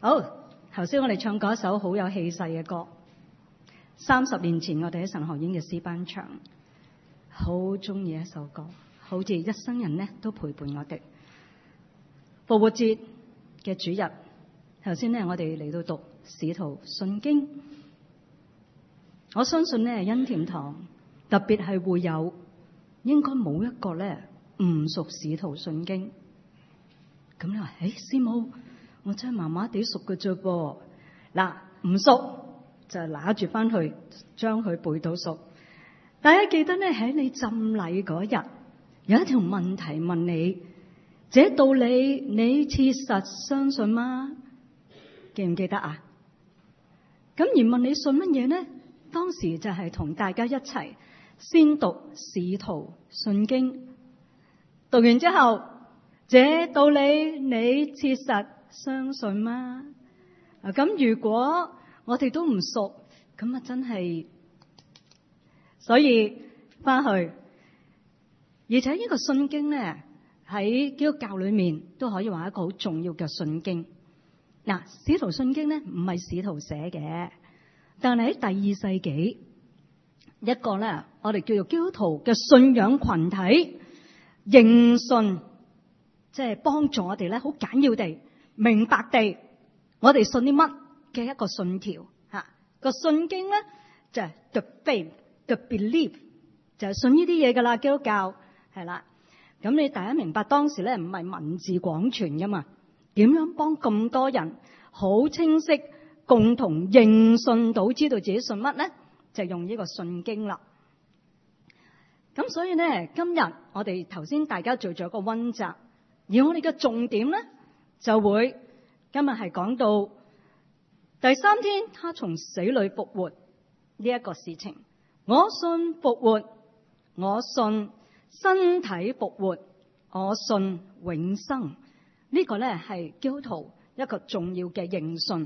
好，頭先我哋唱過一首好有氣勢嘅歌，30年前我哋喺神學院嘅詩班唱，好中意一首歌，好似一生人呢都陪伴我哋。復活節嘅主日，頭先呢我哋嚟到讀使徒信經，我相信呢恩甜堂特別係會有，應該冇一個呢唔熟使徒信經。咁你話，師母，我真係麻麻地熟嘅啫噃。嗱，唔熟就拿住翻去將佢背到熟。大家記得咧，喺你浸禮嗰日有一條問題問你，這道理你切實相信嗎？記唔記得啊？咁而問你信乜嘢呢？當時就係同大家一齊先讀使徒信經，讀完之後，這道理你切實相信嗎？咁如果我哋都唔熟，咁啊真係，所以翻去，而且呢個信經咧喺基督教裏面都可以話一個好重要嘅信經。嗱，使徒信經咧唔係使徒寫嘅，但係喺第2世紀一個咧我哋叫做基督徒嘅信仰群體認信，即係幫助我哋咧好簡要地明白地，我哋信啲乜嘅一個信條吓。個信經咧就係 the faith、the belief， 就係信呢啲嘢噶啦。基督教係啦，咁你大家明白當時咧唔係文字廣傳噶嘛？點樣幫咁多人好清晰共同認信到知道自己信乜咧？就用呢個信經啦。咁所以咧，今日我哋頭先大家做咗個溫習，而我哋嘅重點咧就會今日係講到第3天，他從死裏復活呢一個事情。我信復活，我信身體復活，我信永生。呢個咧係基督徒一個重要嘅認信。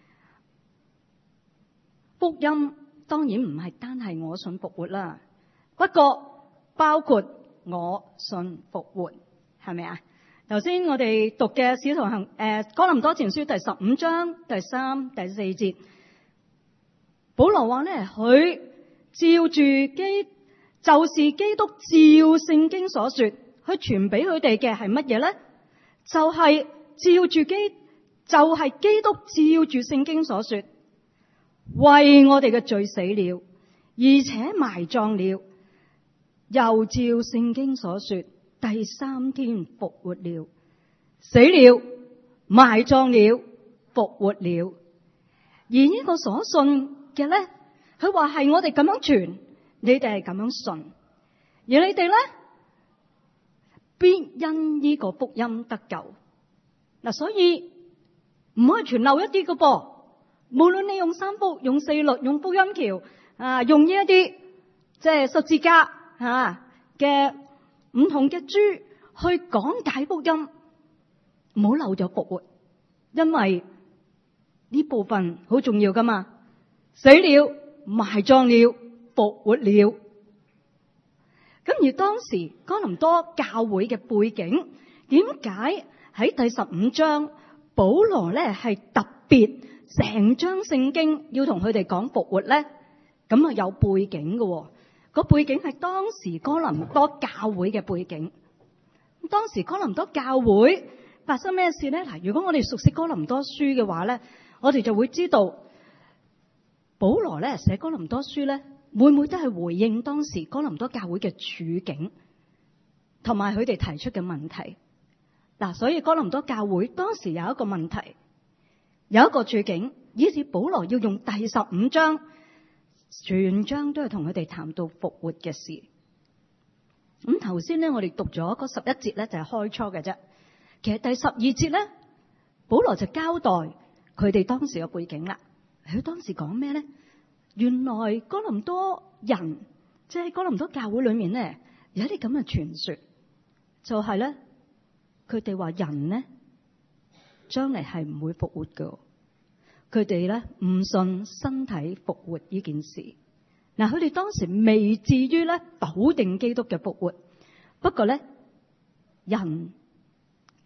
福音當然唔係單係我信復活啦，不過包括我信復活，係咪啊？頭先我哋讀嘅使徒行哥林多前書第15章第3、第4節，保羅話咧，佢照住就是基督照聖經所說，佢傳俾佢哋嘅係乜嘢咧？就係基督照住聖經所說，為我哋嘅罪死了，而且埋葬了，又照聖經所說，第3天復活了，死了，埋葬了，復活了。而呢個所信嘅咧，佢話係我哋咁樣傳，你哋係咁樣信，而你哋咧必因呢個福音得救。嗱，所以唔可以傳漏一啲嘅噃。無論你用三福、用四律、用福音橋用呢一啲即係十字架嘅唔同嘅書去講解福音，唔好漏咗復活，因為呢部分好重要噶嘛。死了，埋葬了，復活了。咁而當時哥林多教會嘅背景，點解喺第15章保羅咧係特別成章聖經要同佢哋講復活咧？咁啊有背景嘅，個背景係當時哥林多教會嘅背景。當時哥林多教會發生咩事咧？嗱，如果我哋熟悉哥林多書嘅話咧，我哋就會知道保羅咧寫哥林多書咧，每每都係回應當時哥林多教會嘅處境，同埋佢哋提出嘅問題。嗱，所以哥林多教會當時有一個問題，有一個處境，以致保羅要用第15章全章都係同佢哋談到復活嘅事。咁頭先咧，我哋讀咗嗰11節咧，就係開初嘅啫。其實第12節咧，保羅就交代佢哋當時嘅背景啦。佢當時講咩咧？原來哥林多人，即係哥林多教會裏面咧，有一啲咁嘅傳說，就係咧，佢哋話人咧將嚟係唔會復活嘅。佢哋咧唔信身體復活呢件事。嗱，佢哋當時未至於咧否定基督嘅復活，不過咧人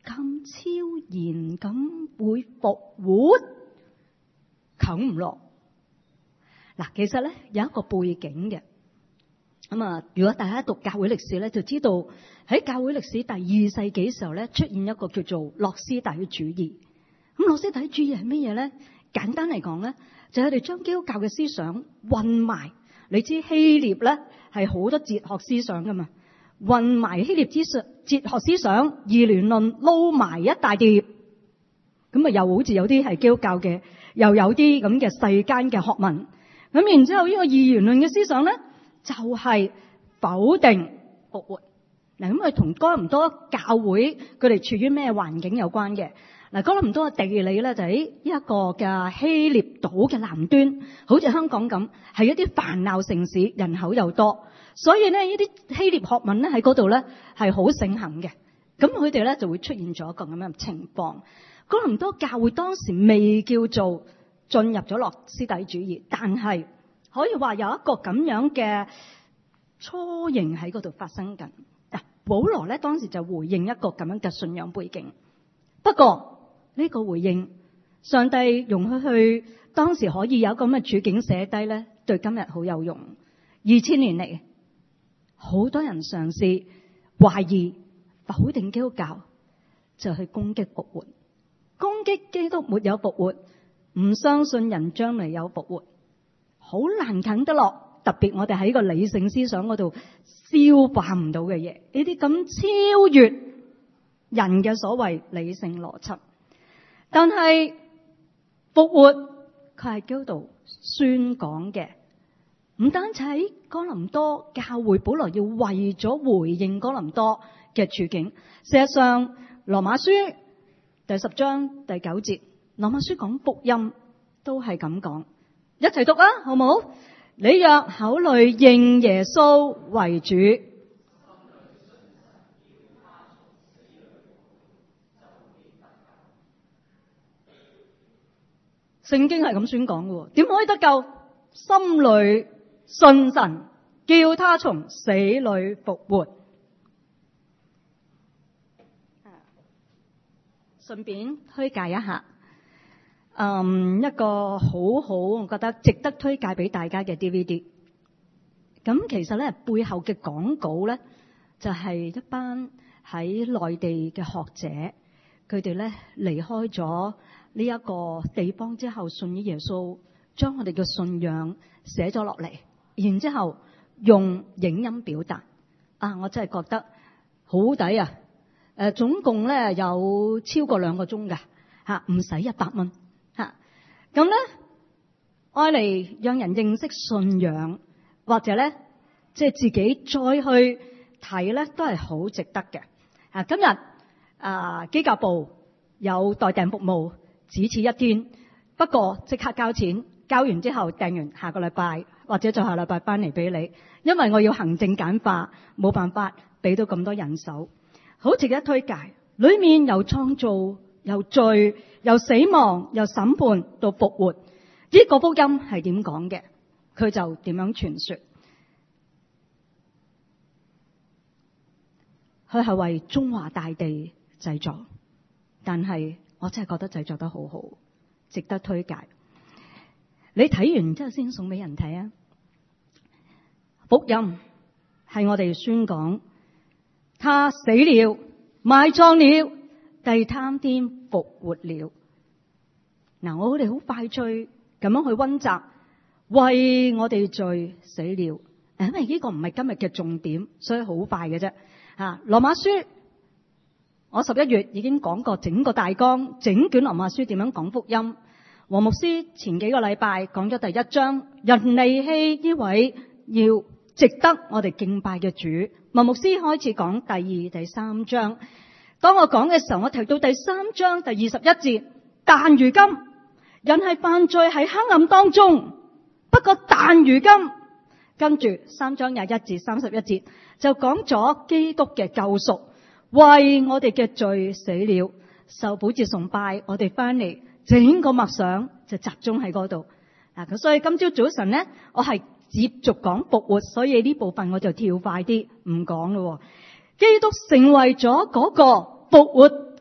咁超然咁會復活，啃唔落。嗱，其實咧有一個背景嘅。咁啊，如果大家讀教會歷史咧，就知道喺教會歷史第2世紀時候咧，出現一個叫做諾斯底主義。咁諾斯底主義係乜嘢咧？簡單嚟講咧，就係佢哋將基督教嘅思想混埋。你知希臘咧係好多哲學思想噶嘛，混埋希臘哲學思想、二元論撈埋一大碟。咁啊，又好似有啲係基督教嘅，又有啲咁嘅世間嘅學問。咁然之後呢個二元論嘅思想咧，就係否定復活。嗱，咁佢同哥林多教會佢哋處於咩環境有關嘅。嗱，哥林多嘅地理咧就喺一個嘅希臘島嘅南端，好似香港咁，係一啲繁鬧城市，人口又多，所以咧呢啲希臘學問咧喺嗰度咧係好盛行嘅。咁佢哋咧就會出現咗一個咁樣嘅情況。哥林多教會當時未叫做進入咗諾斯底主義，但係可以話有一個咁樣嘅雛形喺嗰度發生緊。嗱，保羅咧當時就回應一個咁樣嘅信仰背景。不過呢個回應，上帝容許佢當時可以有咁嘅處境寫低咧，對今日好有用。2000年嚟，好多人嘗試懷疑、否定基督教，就去攻擊復活，攻擊基督沒有復活，唔相信人將來有復活，好難啃得落。特別我哋喺個理性思想嗰度消化唔到嘅嘢，呢啲咁超越人嘅所謂理性邏輯。但係復活佢係基督徒宣講嘅，唔單止喺哥林多教會，保羅要為咗回應哥林多嘅處境。事實上，羅馬書第10章第9節，羅馬書講福音都係咁講，一齊讀啊，好唔好？你若口裏認耶穌為主，聖經係咁宣講嘅，點可以得救？心裏信神，叫他從死裏復活。順便推介一下，一個好好，我覺得值得推介俾大家嘅 DVD。咁其實咧背後嘅講稿咧，就係一班喺內地嘅學者，佢哋咧離開咗呢一個地方之後，信於耶穌，將我哋嘅信仰寫咗落嚟，然之後用影音表達。我真係覺得好抵啊！總共咧有超過2個鐘㗎吓，唔使100蚊吓。咁咧愛嚟讓人認識信仰，或者咧即係自己再去睇咧，都係好值得嘅。今日基教部有代訂服務，只此一天，不過即刻交錢，交完之後訂完，下個禮拜或者再下禮拜翻嚟俾你，因為我要行政簡化，冇辦法俾到咁多人手。好值得推介，裏面由創造、由罪、由死亡、由審判到復活，呢個福音係點講嘅，佢就點樣傳說。佢係為中華大地製作，但係我真係覺得製作得好好，值得推介。你睇完之後先送俾人睇啊！福音係我哋宣講，他死了，埋葬了，第3天復活了。嗱，我哋好快脆咁樣去溫習，為我哋罪死了。因為呢個唔係今日嘅重點，所以好快嘅啫。羅馬書，我11月已經講過整個大綱，整卷羅馬書點樣講福音。黃牧師前幾個禮拜講咗第1章，人離棄呢位要值得我哋敬拜嘅主。黃牧師開始講第2、第3章。當我講嘅時候，我提到第3章第21節，但如今人係犯罪喺黑暗當中，不過但如今，跟住3章21至31節就講咗基督嘅救贖，為我哋嘅罪死了，受寶節崇拜，我哋翻嚟整個默想就集中喺嗰度。咁所以今朝早晨呢，我係接續講復活，所以呢部分我就跳快啲唔講咯。基督成為咗嗰個復活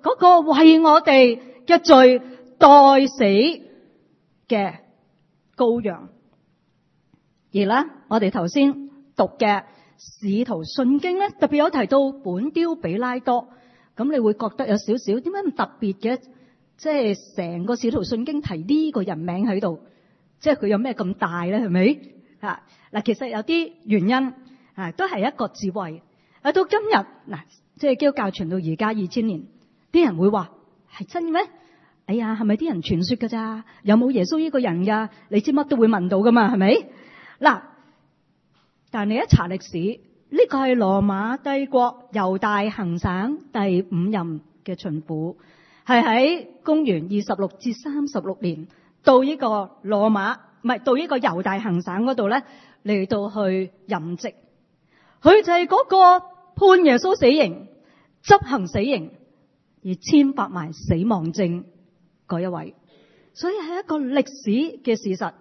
嗰個為我哋嘅罪代死嘅羔羊。而咧，我哋頭先讀嘅使徒信經咧，特別有提到本丟彼拉多，咁你會覺得有少少點解咁特別嘅？即係成個使徒信經提呢個人名喺度，即係佢有咩咁大咧？係咪啊？嗱，其實有啲原因啊，都係一個智慧。到今日嗱，即係基督教傳到而家2000年，啲人會話係真嘅咩？哎呀，係咪啲人傳說㗎咋？有冇耶穌呢個人㗎？你知乜都會問到㗎嘛？係咪？嗱，但你一查歷史，呢個係羅馬帝國猶大行省第5任嘅巡撫，係喺公元26至36年到呢個羅馬，唔係到呢個猶大行省嗰度咧，嚟到去任職。佢就係嗰個判耶穌死刑、執行死刑而簽發埋死亡證嗰一位，所以係一個歷史嘅事實。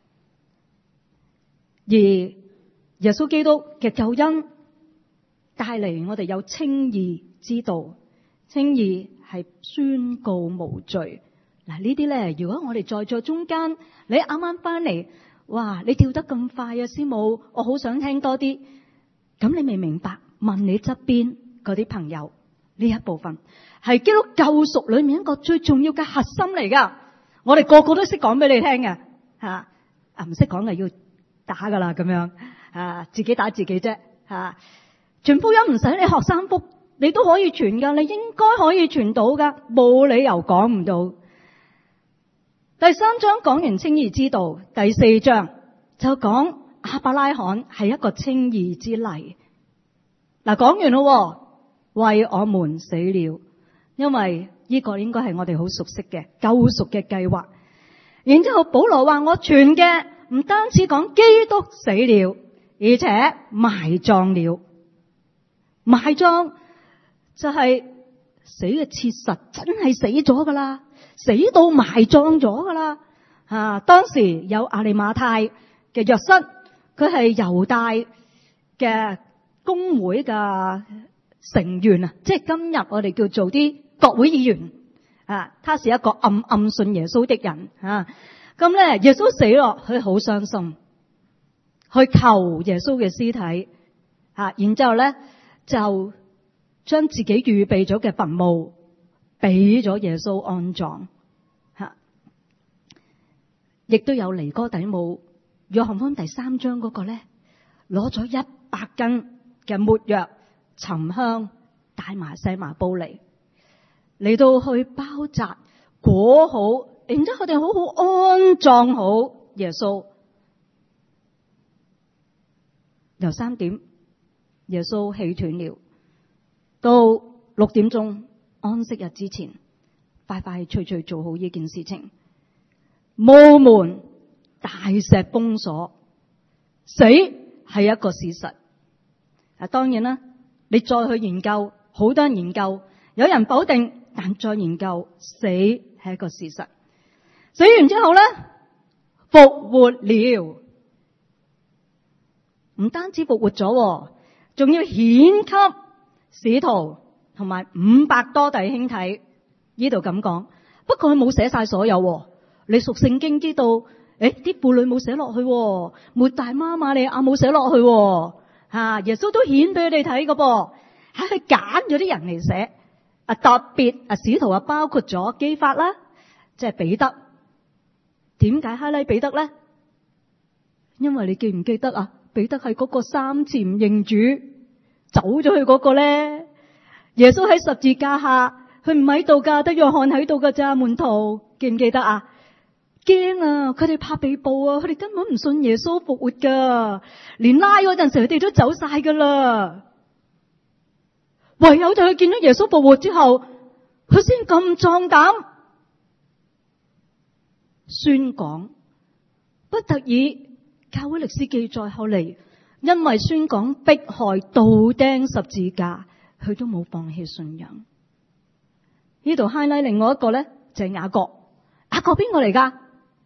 而耶穌基督嘅救恩帶嚟我哋有稱義之道，稱義係宣告無罪。嗱，呢啲咧，如果我哋在座中間，你啱啱翻嚟，哇，你跳得咁快啊，師母，我好想聽多啲。咁你未明白？問你側邊嗰啲朋友，呢一部分係基督救贖裏面一個最重要嘅核心嚟噶。我哋個個都識講俾你聽嘅，吓唔識講嘅要打噶啦，咁樣自己打自己啫，吓傳福音唔使你學三福，你都可以傳噶，你應該可以傳到噶，冇理由講唔到。第3章講完稱義之道，第4章就講亞伯拉罕係一個稱義之例。嗱，講完咯，為我們死了，因為呢個應該係我哋好熟悉嘅救贖嘅計劃。然之後保羅話我傳嘅唔單止講基督死了，而且埋葬了。埋葬就係死嘅切實，真係死咗噶啦，死到埋葬咗噶啦。當時有亞利馬太嘅約瑟，佢係猶大嘅公會嘅成員啊，即係今日我哋叫做啲國會議員啊。他是一個暗信耶穌的人啊。咁咧，耶穌死咯，佢好傷心，去求耶穌嘅屍體啊。然之後咧，就將自己預備咗嘅墳墓俾咗耶穌安葬吓。亦都有尼哥底母，約翰福音第3章嗰個咧，攞咗100斤嘅沒藥、沉香、大麻細麻布嚟到去包紮裹好，然之後佢哋好好安葬好耶穌。由3點耶穌氣斷了，到6點鐘安息日之前，快快脆脆做好呢件事情。墓門大石封鎖，死係一個事實。當然啦，你再去研究，好多人研究，有人否定，但再研究，死係一個事實。死完之後咧，復活了，唔單止復活咗，仲要顯給使徒同埋500多弟兄睇。呢度咁講，不過佢冇寫晒所有。你屬聖經知道，啲婦女冇寫落去，抹大媽瑪利亞冇寫落去。耶穌都顯俾佢哋睇㗎噃，佢揀咗啲人嚟寫。特別使徒包括咗基法啦，即係彼得。點解哈拉彼得咧？因為你記唔記得啊？彼得係嗰個3次唔認主走咗去嗰個咧。耶穌喺十字架下，佢唔喺度噶，得約翰喺度噶咋。門徒記唔記得啊？驚啊！佢哋怕被捕啊！佢哋根本唔信耶穌復活噶，連拉嗰陣時佢哋都走晒噶啦。唯有就佢見到耶穌復活之後，佢先咁壯膽宣講。不得已，教會歷史記載後嚟，因為宣講迫害、倒釘十字架，佢都冇放棄信仰。呢度 highlight 另外一個咧，就係雅各。雅各邊個嚟噶？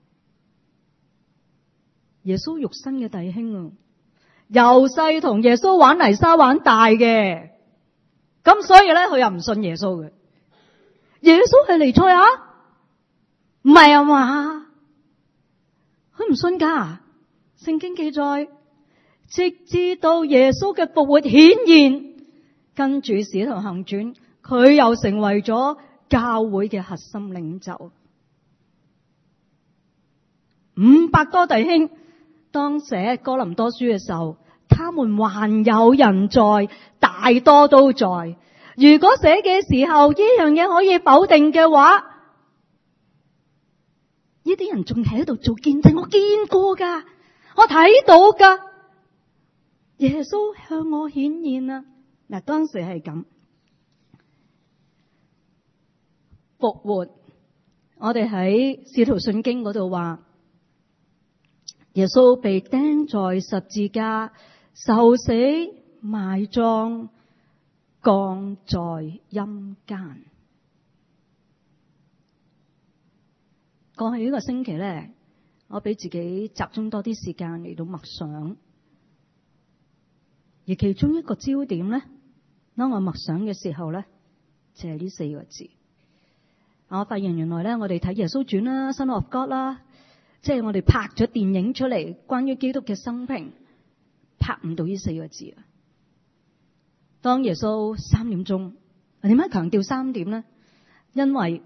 耶穌肉身嘅弟兄啊，由細同耶穌玩泥沙玩大嘅，咁所以咧佢又唔信耶穌嘅。 耶穌係彌賽亞？唔係啊嘛？佢唔信㗎。聖經記載，直至到耶穌嘅復活顯現，跟住使徒行傳，佢又成為咗教會嘅核心領袖。500多弟兄當寫哥林多書嘅時候，他們還有人在，大多都在。如果寫嘅時候呢樣嘢可以否定嘅話，呢啲人仲喺度做見證，我見過噶，我睇到噶，耶穌向我顯現啦。嗱，當時係咁復活，我哋喺使徒信經嗰度話，耶穌被釘在十字架，受死、埋葬、降在陰間。過去呢個星期咧，我俾自己集中多啲時間嚟到默想，而其中一個焦點咧，當我默想嘅時候咧，就係呢4個字。我發現原來咧，我哋睇耶穌傳啦、Son of God 啦，即係我哋拍咗電影出嚟，關於基督嘅生平，拍唔到呢4個字啊。當耶穌3點鐘，點解強調3點咧？因為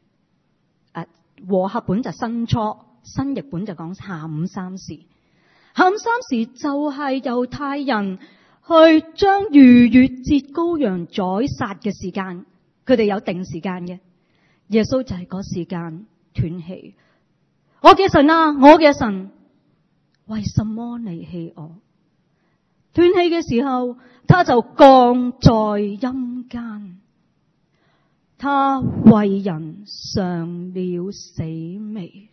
和合本就申初，新譯本就講下午3時。下午3時就係猶太人去將逾越節羔羊宰殺嘅時間，佢哋有定時間嘅。耶穌就係嗰時間斷氣。我嘅神啊，我嘅神，為什麼離棄我？斷氣嘅時候，他就降在陰間。他為人嘗了死味。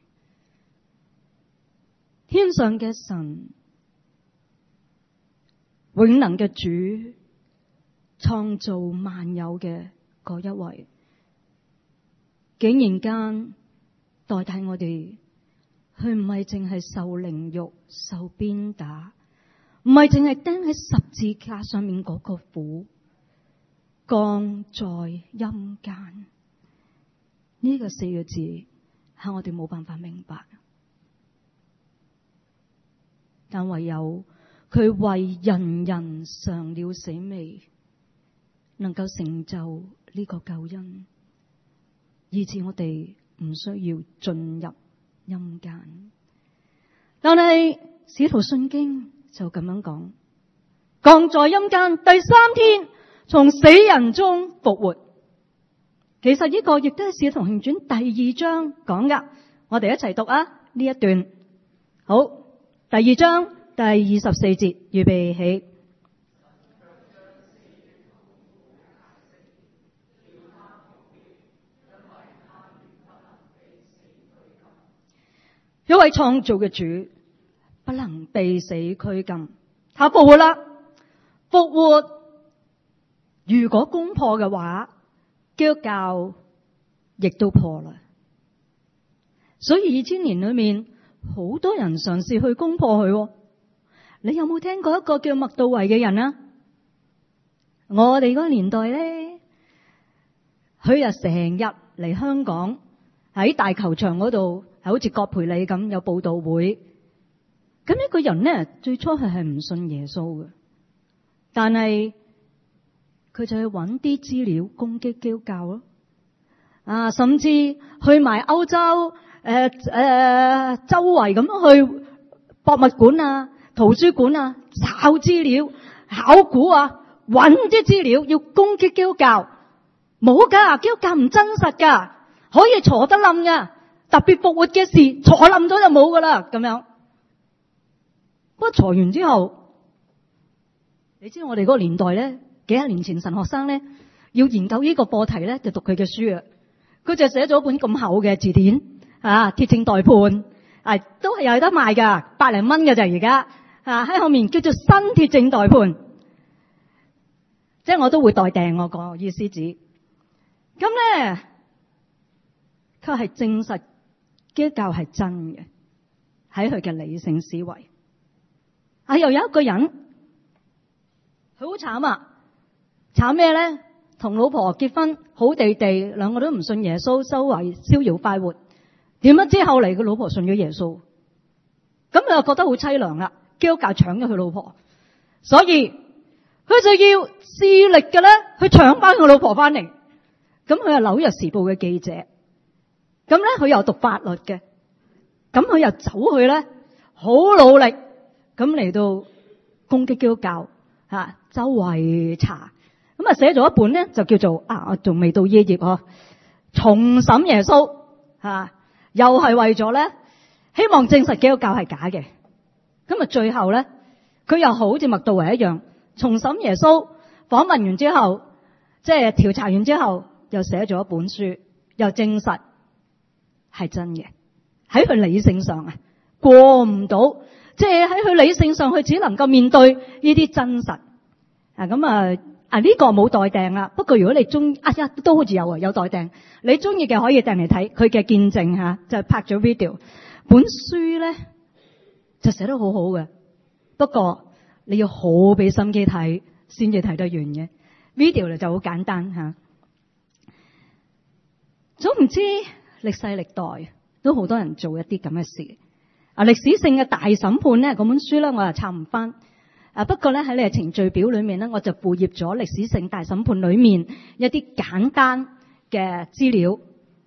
天上嘅神，永能嘅主，創造萬有嘅嗰一位，竟然間代替我哋，佢唔係淨係受凌辱、受鞭打，唔係淨係釘喺十字架上面嗰個苦，降在陰間。呢個4個字係我哋冇辦法明白，但唯有佢為人人嘗了死味，能夠成就呢個救恩，以致我哋唔需要進入陰間。但係使徒信經就咁樣講，降在陰間，第3天從死人中復活。其實呢個亦都係使徒行傳第2章講噶，我哋一齊讀啊呢一段。好，第2章第24節，預備起。一位創造嘅主不能被死拘禁，他復活啦。復活如果攻破嘅話，基督教亦都破啦。所以2000年裏面，好多人嘗試去攻破佢。你有冇聽過一個叫麥道維嘅人啊？我哋嗰個年代咧，佢又成日嚟香港，喺大球場嗰度，係好似葛培理咁有佈道會。咁呢個人咧，最初係唔信耶穌嘅，但係佢就去揾啲資料攻擊基督教咯。甚至去埋歐洲周圍咁去博物館啊、圖書館啊找資料、考古啊，揾啲資料要攻擊基督教。冇噶，基督教唔真實噶，可以坐得冧噶，特別復活嘅事坐冧咗就冇噶啦咁樣。不過坐完之後，你知道我哋嗰個年代咧，幾十年前神學生咧要研究呢個課題咧，就讀佢嘅書啊。佢就寫咗本咁厚嘅字典鐵證待判，都係有得賣噶，100零蚊嘅就而家喺後面叫做新鐵證待判，即係我都會代訂，我個意思指。咁咧，佢係證實基督教係真嘅，喺佢嘅理性思維。又有一個人，佢好慘啊！慘咩咧？ 同老婆結婚好地地，兩個都唔信耶穌，周圍逍遙快活。點不知後嚟佢老婆信咗耶穌，咁佢又覺得好淒涼啦。基督教搶咗佢老婆，所以佢就要致力嘅咧去搶翻佢老婆翻嚟。咁佢係紐約時報嘅記者，咁咧佢又讀法律嘅，咁佢又走去咧好努力咁嚟到攻擊基督教吓，周圍查，咁啊寫咗一本咧就叫做我仲未到呢頁嗬，重審耶穌吓，又係為咗咧希望證實基督教係假嘅。咁啊最後咧佢又好似麥道維一樣，重審耶穌，訪問完之後，即係調查完之後，又寫咗一本書，又證實係真嘅。喺佢理性上過唔到，即係喺佢理性上佢只能夠面對呢啲真實。咁呢個冇代訂啦。不過如果你中都好似有代訂，你中意嘅可以訂嚟睇佢嘅見證吓，就拍咗 video。本書咧就寫得好好嘅，不過你要好俾心機睇先至睇得完嘅。video 咧就好簡單吓。總唔知歷世歷代都好多人做一啲咁嘅事。歷史性嘅大審判咧，嗰本書咧我又抄唔翻。不過咧喺你嘅程序表裏面咧，我就附頁咗歷史性大審判裏面一啲簡單嘅資料。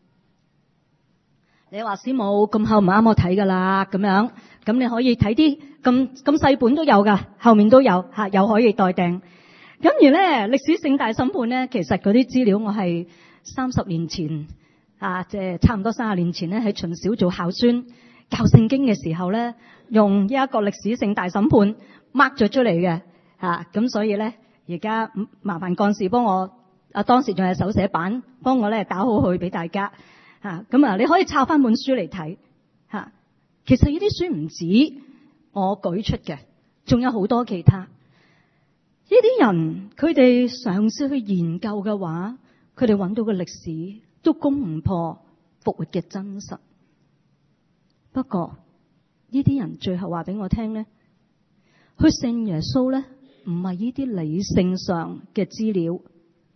你話師母咁厚唔啱我睇噶啦，咁樣咁你可以睇啲咁細本都有噶，後面都有吓，又可以代訂。咁而咧歷史性大審判咧，其實嗰啲資料我係30年前即係差唔多30年前咧喺秦小做校宣教聖經嘅時候咧，用呢一個歷史性大審判 mark 咗出嚟嘅咁所以咧而家麻煩幹事幫我當時仲係手寫版，幫我咧打好佢俾大家。咁你可以抄翻本書嚟睇吓。其實呢啲書唔止我舉出嘅，仲有好多其他。呢啲人佢哋嘗試去研究嘅話，佢哋揾到嘅歷史都攻唔破復活嘅真實。不過呢啲人最後話俾我聽咧，去信耶穌咧唔係呢啲理性上嘅資料，唔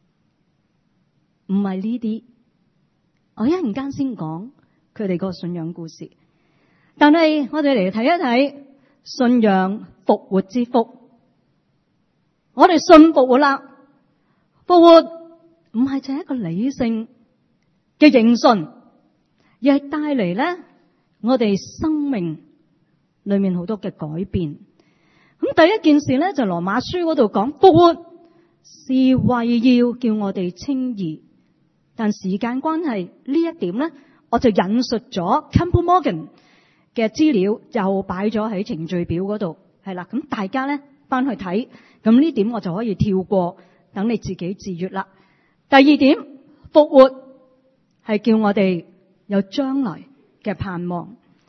係呢啲。我一陣間先講佢哋個信仰故事，但係我哋嚟睇一睇信仰復活之福。我哋信復活啦，復活唔係淨係一個理性嘅認信，而係帶嚟咧我哋生命裏面好多嘅改變。咁第一件事咧就羅馬書嗰度講，復活是為要叫我哋稱義。但時間關係呢一點咧，我就引述咗 Campbell Morgan 嘅資料，又擺咗喺程序表嗰度，係啦。咁大家咧翻去睇，咁呢點我就可以跳過，等你自己自閱啦。第二點，復活係叫我哋有將來嘅盼望。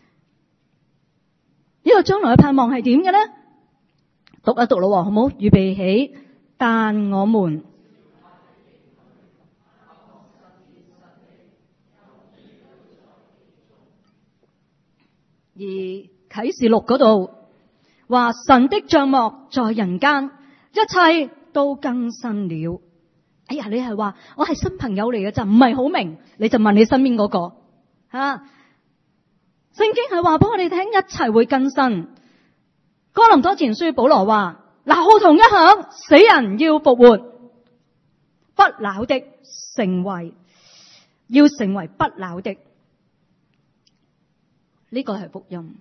呢個將來嘅盼望係點嘅咧？讀一讀咯，好唔好？預備起，但我們而啟示錄嗰度話，神的帳幕在人間，一切都更新了。哎呀，你係話我係新朋友嚟嘅就唔係好明，你就問你身邊嗰個聖經係話俾我哋聽，一切會更新。哥林多前書保羅話，號筒一響，死人要復活，不朽的要成為不朽的。呢個係福音，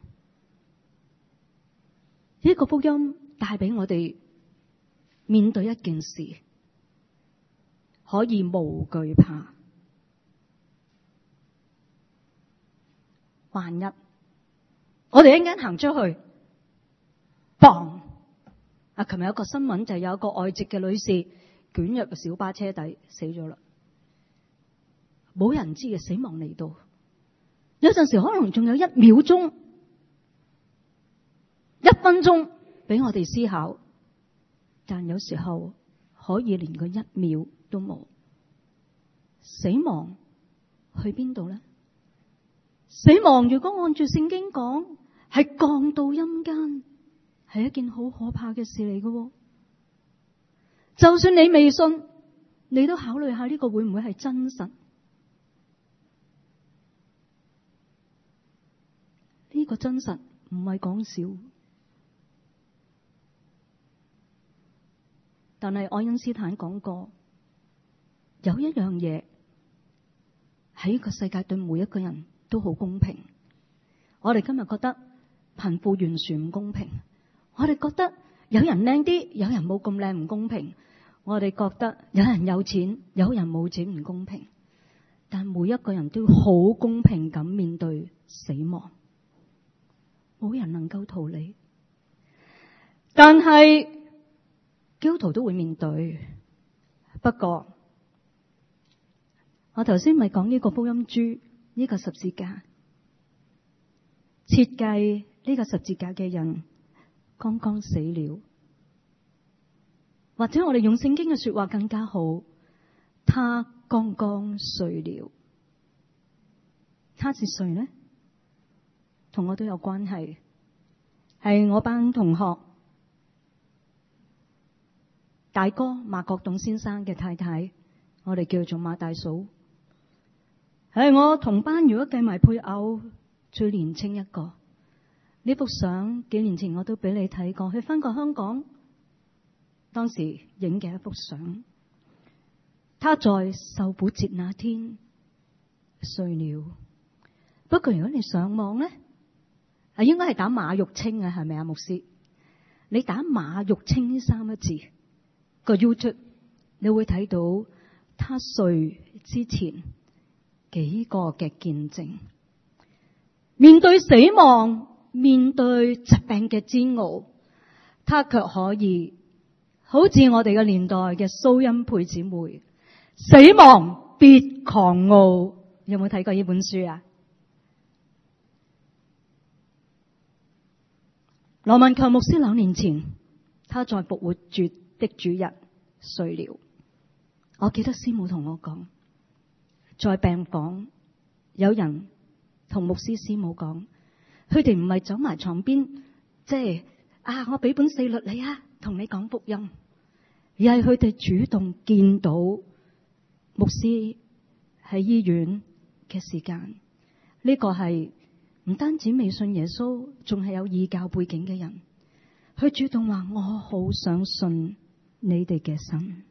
呢個福音帶俾我哋面對一件事，可以無懼怕。萬一我哋一陣間行出去，砰！琴日有個新聞就有一個外籍嘅女士捲入個小巴車底死咗啦，冇人知嘅死亡嚟到。有陣時可能仲有1秒鐘、1分鐘俾我哋思考，但有時候可以連個1秒都冇。死亡去邊度呢？死亡如果按住聖經講，係降到陰間，係一件好可怕嘅事嚟嘅。就算你未信， 你都考慮下呢個會唔會係真實？呢個真實唔係講笑。但係愛因斯坦講過，有一樣嘢喺呢個世界對每一個人都好公平。我哋今日覺得貧富懸殊唔公平，我哋覺得有人靚啲，有人冇咁靚唔公平，我哋覺得有人有錢，有人冇錢唔公平。但每一個人都好公平咁面對死亡，冇人能夠逃離。但係基督徒都會面對。不過我頭先咪講呢個福音珠，呢個十字架，設計呢個十字架嘅人剛剛死了，或者我哋用聖經嘅說話更加好，他剛剛睡了。他是誰呢？同我都有關係，係我班同學大哥馬國棟先生嘅太太，我哋叫做馬大嫂，係我同班如果計埋配偶最年輕一個。呢幅相幾年前我都俾你睇過，佢返過香港當時影嘅一幅相。他在受苦節那天睡了。不過如果你上網咧，應該係打馬玉清啊，係咪啊，牧師？你打馬玉清呢三個字個 YouTube， 你會睇到他睡之前幾個嘅見證，面對死亡，面對疾病嘅煎熬，他卻可以好似我哋嘅年代嘅蘇恩佩姊妹，死亡別狂傲。有冇睇過呢本書啊？羅文強牧師2年前，他在復活節的主日睡了。我記得師母同我講，在病房有人同牧師師母講，佢哋唔係走埋床邊，即係我俾本四律你啊，同你講福音，而係佢哋主動見到牧師喺醫院嘅時間。呢個係唔單止未信耶穌，仲係有異教背景嘅人，佢主動話我好想信你哋嘅神。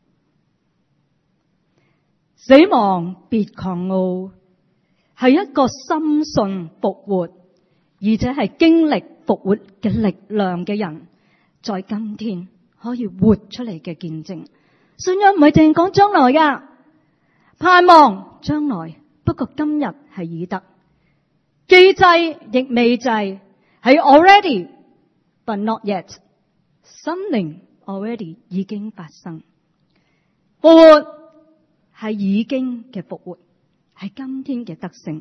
死亡別狂傲係一個深信復活，而且係經歷復活嘅力量嘅人，在今天可以活出嚟嘅見證。信仰唔係淨係講將來噶，盼望將來，不過今日係已得，既濟亦未濟，係 already but not yet， something already 已經發生。復活係已經嘅復活，係今天嘅得勝。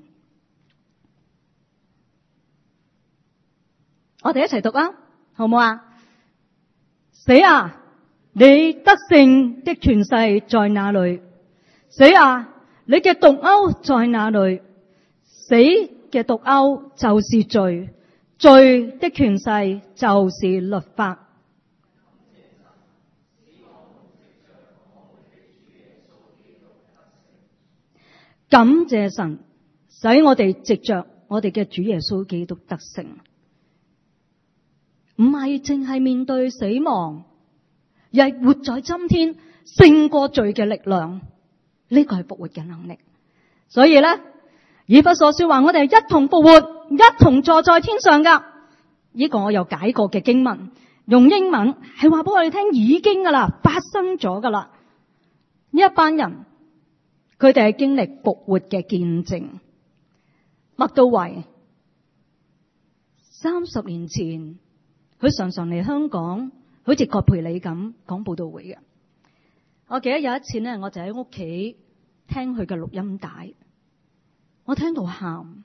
我哋一齊讀啊，好唔好啊？死啊！你得勝的權勢在哪裏？死啊！你嘅毒鈎在哪裏？死嘅毒鈎就是罪，罪的權勢就是律法。感謝神，使我哋藉着我哋嘅主耶穌基督得勝，唔係淨係面對死亡，而係活在今天，勝過罪嘅力量。呢個係復活嘅能力。所以咧，以弗所書話我哋係一同復活，一同坐在天上噶。呢個我有解過嘅經文，用英文係話俾我哋聽，已經噶啦，發生咗噶啦。呢一班人，佢哋係經歷復活嘅見證。麥道維30年前，佢常常嚟香港，好似葛培理咁講佈道會嘅。我記得有一次呢，我就喺屋企聽佢嘅錄音帶，我聽到喊，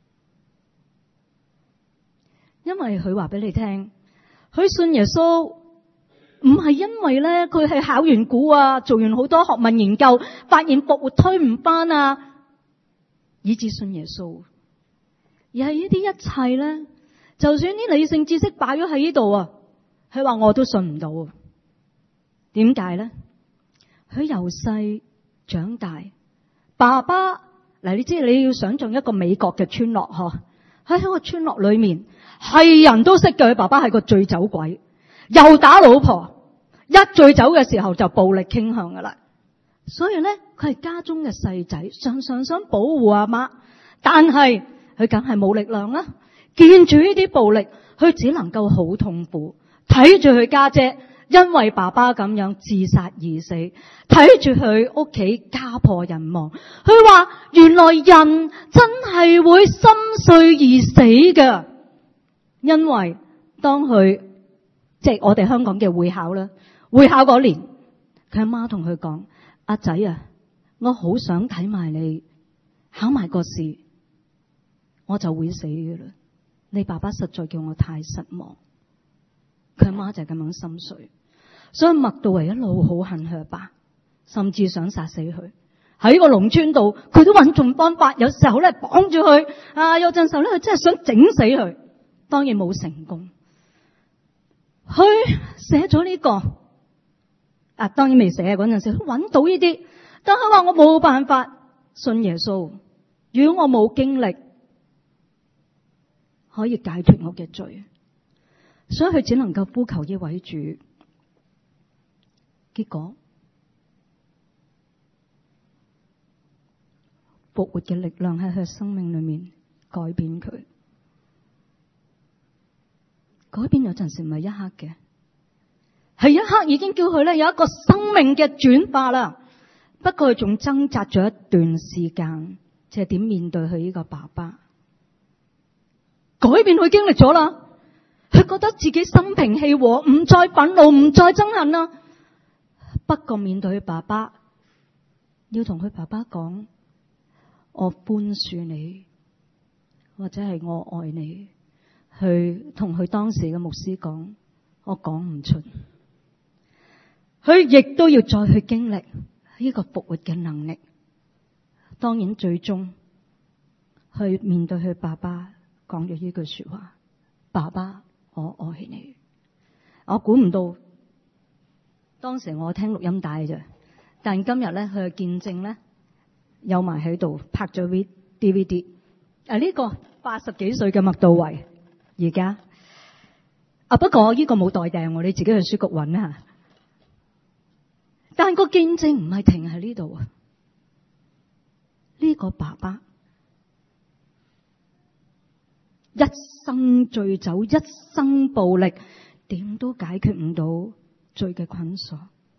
因為佢話俾你聽，佢信耶穌唔係因為咧佢係考完古啊，做完好多學問研究，發現復活推唔翻啊，以致信耶穌，而係呢啲一切咧，就算啲理性知識擺咗喺呢度啊，佢話我都信唔到。點解咧？ 佢由細長大，爸爸嗱，你知你要想象一個美國嘅村落嗬，喺個村落裏面係人都識嘅，佢爸爸係個醉酒鬼，又打老婆，一醉酒嘅時候就暴力傾向噶啦。所以咧，佢係家中嘅細仔，常常想保護阿媽，但係佢梗係冇力量啦。見住呢啲暴力，佢只能夠好痛苦，睇住佢家姐因為爸爸咁樣自殺而死，睇住佢屋企家破人亡。佢話原來人真係會心碎而死㗎，因為當佢即係我哋香港嘅會考啦，會考嗰年，佢阿媽同佢講：阿仔啊，我好想睇埋你考埋個試，我就會死㗎啦。你爸爸實在叫我太失望。佢阿媽就係咁樣心碎，所以麥道維一路好恨佢阿爸，甚至想殺死佢。喺個農村度，佢都揾盡方法，有時候咧綁住佢，有陣時候咧佢真係想整死佢，當然冇成功。佢寫咗呢個，當然未寫嗰陣時，佢揾到呢啲，但係話我冇辦法信耶穌，如果我冇經歷可以解脫我嘅罪，所以佢只能夠呼求呢位主。結果復活嘅力量喺佢生命裏面改變佢，改變有陣時唔係一刻嘅，係一刻已經叫佢咧有一個生命嘅轉化啦。不過佢仲掙扎咗一段時間，即係點面對佢呢個爸爸。改變佢經歷咗啦，佢覺得自己心平氣和，唔再憤怒，唔再憎恨啦。不過面對佢爸爸，要同佢爸爸講：我寬恕你，或者係我愛你。去同佢當時嘅牧師講：我講唔出。佢亦都要再去經歷呢個復活嘅能力。當然最終去面對佢爸爸，講咗呢句說話：爸爸，我愛你。我估唔到當時我聽錄音帶啫，但今日咧佢嘅見證咧有埋喺度，拍咗 DVD。呢個80幾歲嘅麥道維而家不過呢個冇代訂，你自己去書局揾啊。但個見證唔係停喺呢度啊！呢個爸爸一生醉酒，一生暴力，點都解決唔到罪嘅捆鎖。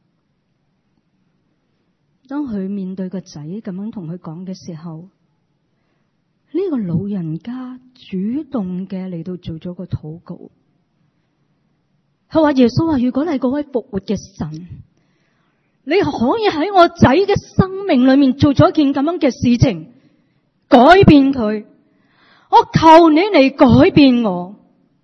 當佢面對個仔咁樣同佢講嘅時候，呢個老人家主動嘅嚟到做咗個禱告。佢話：耶穌話，如果你係嗰位復活嘅神，你可以喺我仔嘅生命裏面做咗一件咁樣嘅事情，改變佢。我求你嚟改變我。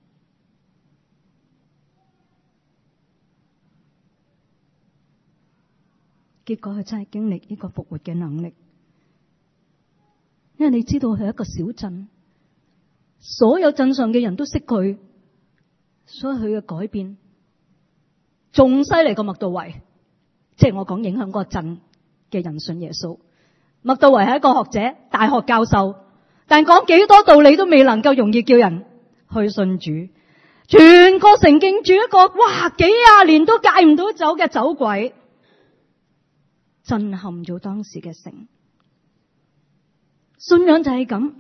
結果佢真係經歷呢個復活嘅能力。因為你知道佢係一個小鎮，所有鎮上嘅人都識佢，所以佢嘅改變仲犀利過麥道維。即係我講影響嗰個鎮嘅人信耶穌。麥道維係一個學者，大學教授，但講幾多道理都未能夠容易叫人去信主。全個城敬住一個幾廿年都戒唔到酒嘅酒鬼，震撼咗當時嘅城。信仰就係咁，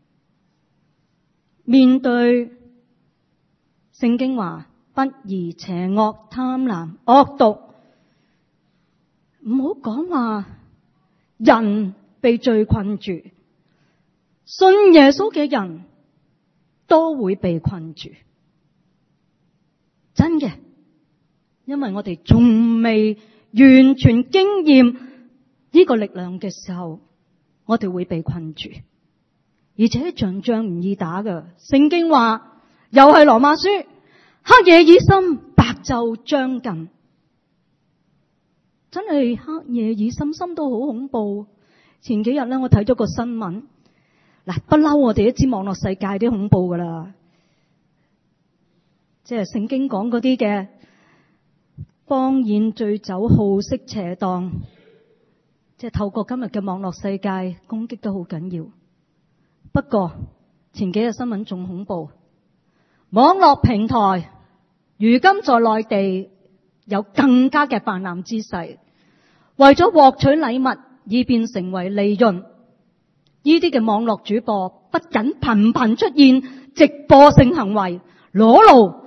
面對聖經話不義、邪惡、貪婪、惡毒，唔好講話人被罪困住，信耶穌嘅人都會被困住，真嘅，因為我哋仲未完全經驗呢個力量嘅時候，我哋會被困住，而且場仗唔易打㗎。聖經話，又係羅馬書，黑夜已深，白晝將近。真係黑夜已深，深到好恐怖。前幾日咧，我睇咗個新聞，不嬲我哋都知網絡世界啲恐怖噶啦，即係聖經講嗰啲嘅放宴醉酒好色邪蕩，即係透過今日嘅網絡世界攻擊都好緊要。不過前幾日新聞仲恐怖，網絡平台如今在內地有更加嘅泛濫之勢，為咗獲取禮物以便成為利潤，呢啲嘅網絡主播不僅頻頻出現直播性行為、裸露，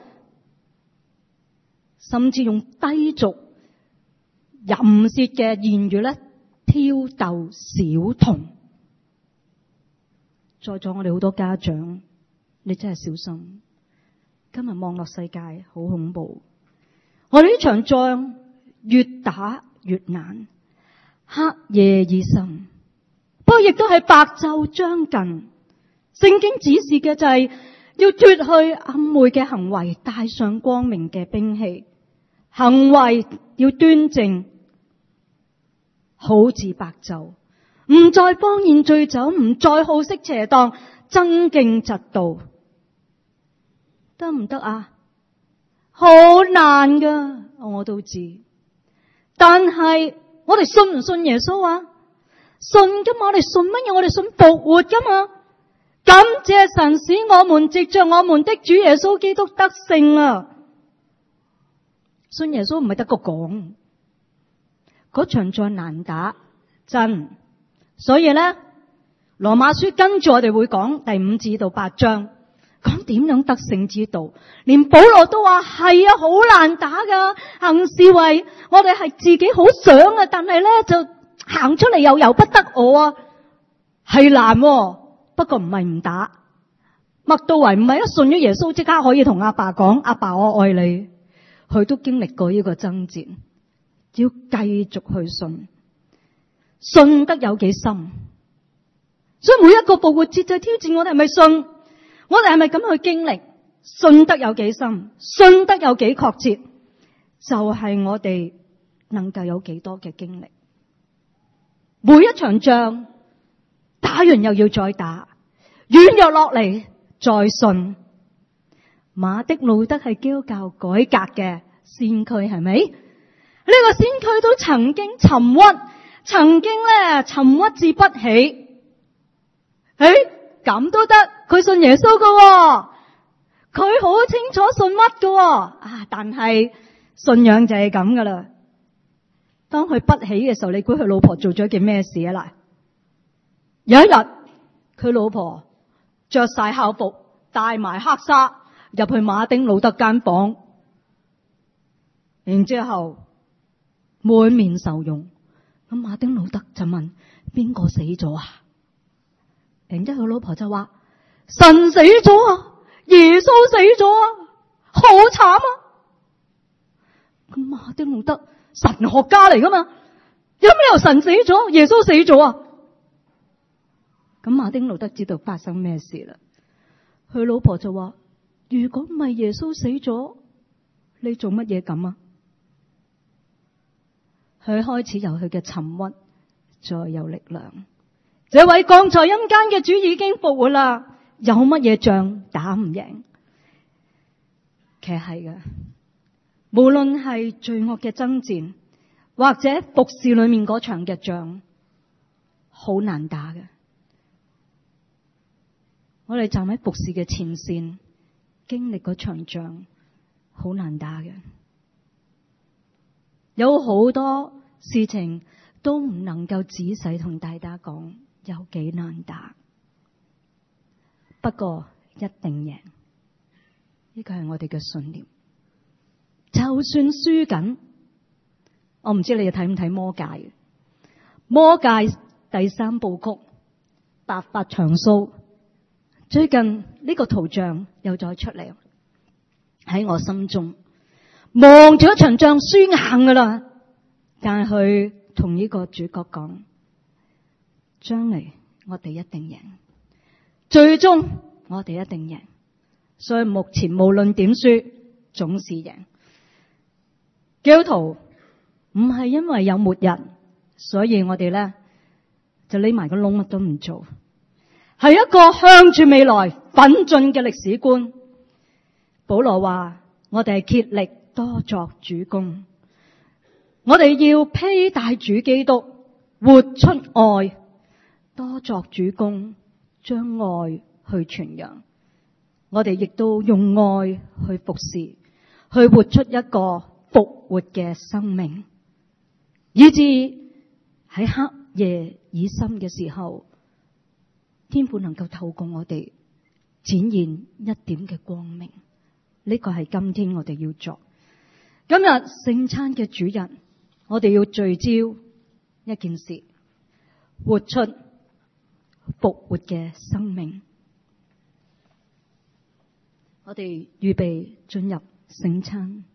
甚至用低俗淫褻嘅言語咧挑逗小童。在座我哋好多家長，你真係小心，今日網絡世界好恐怖。我哋呢場仗越打越難，黑夜已深，不過亦都係白晝將近。聖經指示嘅就係要脫去暗昧嘅行為，帶上光明嘅兵器。行為要端正，好似白晝，唔再荒宴醉酒，唔再好色邪蕩，爭競嫉妒，得唔得啊？好難噶，我都知。但係我哋信唔信耶穌啊？信噶嘛，我哋信乜嘢？我哋信復活噶嘛。感謝神使我們藉着我們的主耶穌基督得勝啊！信耶穌唔係得個講，嗰場仗難打真。所以咧，羅馬書跟住我哋會講第5至到8章，講點樣得勝之道。連保羅都話係啊，好難打噶，行事為我哋係自己好想啊，但係咧就行出嚟又由不得我啊，係難啊。不過唔係唔打，麥道維唔係一信咗耶穌即刻可以同阿爸講，阿爸我愛你。佢都經歷過呢個爭戰，要繼續去信，信得有幾深。所以每一個復活節就挑戰我哋係咪信，我哋係咪咁去經歷，信得有幾深，信得有幾確切，就係我哋能夠有幾多嘅經歷。每一場仗打完又要再打，軟弱落嚟再信。馬丁路德係基督教改革嘅先驅，係咪？呢個先驅都曾經沉鬱，曾經咧沉鬱至不起。咁都得，佢信耶穌㗎，佢好清楚信乜㗎。但係信仰就係咁噶啦。當佢不起嘅時候，你估佢老婆做咗件咩事啊？嗱，有一日佢老婆着晒校服，戴埋黑紗入去馬丁路德間房，然之後滿面愁容。咁馬丁路德就問：邊個死咗啊？然之後佢老婆就話：神死咗啊，耶穌死咗啊，好慘啊！咁馬丁路德神學家嚟噶嘛，有咩由神死咗，耶穌死咗啊？咁馬丁路德知道發生咩事啦。佢老婆就話：如果唔係耶穌死咗，你做乜嘢咁啊？佢開始由佢嘅沉鬱再有力量。這位降在陰間嘅主已經復活啦，有乜嘢仗打唔贏？其實係嘅，無論係罪惡嘅爭戰，或者服侍裏面嗰場嘅仗，好難打嘅。我哋站喺服侍嘅前線，經歷嗰場仗，好難打嘅。有好多事情都唔能夠仔細同大家講，有幾難打。不過一定贏，呢個係我哋嘅信念。就算輸緊，我唔知你哋睇唔睇魔戒？魔戒第3部曲白髮長鬚，最近呢個圖像又再出嚟喺我心中。望住一場仗輸硬噶啦，但係佢同呢個主角講：將嚟我哋一定贏，最終我哋一定贏。所以目前無論點輸，總是贏。基督徒唔係因為有末日，所以我哋咧就匿埋個窿乜都唔做，係一個向住未來奮進嘅歷史觀。保羅話：我哋係竭力多作主工， 我哋要披戴主基督，活出愛，多作主工，將愛去傳揚。我哋亦都用愛去服侍，去活出一個復活嘅生命，以致喺黑夜已深嘅時候，天父能夠透過我哋展現一點嘅光明。呢個係今天我哋要做。今日聖餐嘅主日，我哋要聚焦一件事，活出復活嘅生命。我哋預備進入聖餐。